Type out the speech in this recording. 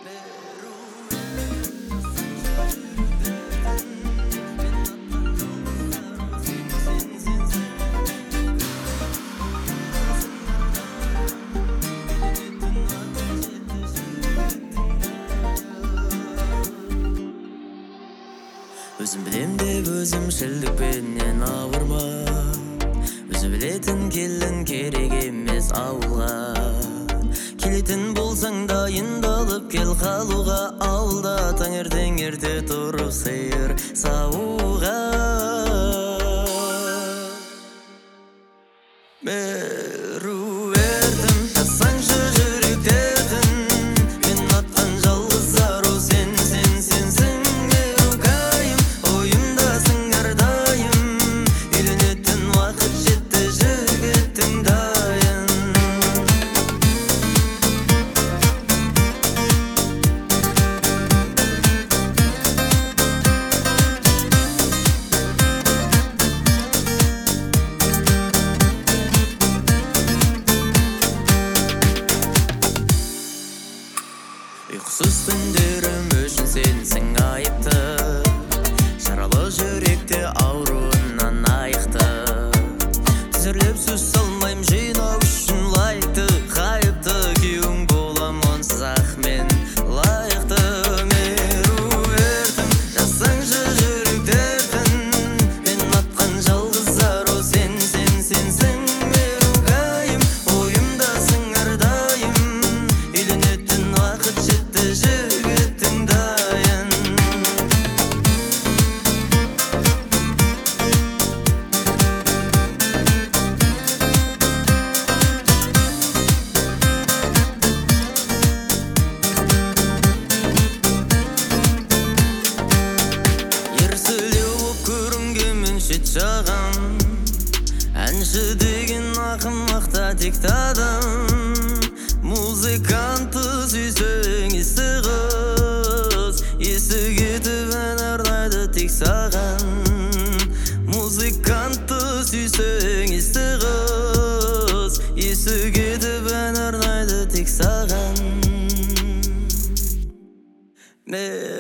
Өзім білем деп өзім шілдікпенен ауырма. Өзі білетін келін керек емес ауылға. Келетін болсаң дайындалып кел қалуға. Ауылда таңертең ерте тұрып сиыр сауға. Беру ердім тасаңшы жүректердің. Мен атқан жалғыз ару сенсің. Мерукайым ойымдасың әрдайым. Үйленетін уақыт жетті жігіттің дайын. Ұйқысыз түндерім үшін сенсің айыпты. Жаралы жүректе ауруынан айықты. Тізерлеп сөз салмайым жинау үшін лайықты. Қайыпты күйеуің болам онсыз ақ мен лайықты. Меру ердім жасаңшы жүректердің. Мен атқан жалғыз ару сенсің. Мерукайым ойымдасың әрдайым. Үйленетін уақыт жетті жігіттің дайын. Ерсілеу боп көрінгенмен шет жағам. Әнші деген ақымақта текті адам. Музыкантты сүйсең есі қыз. Есі кетіп ән арнайды тек саған. Музыкантты сүйсең есі қыз. Есі кетіп ән арнайды тек саған.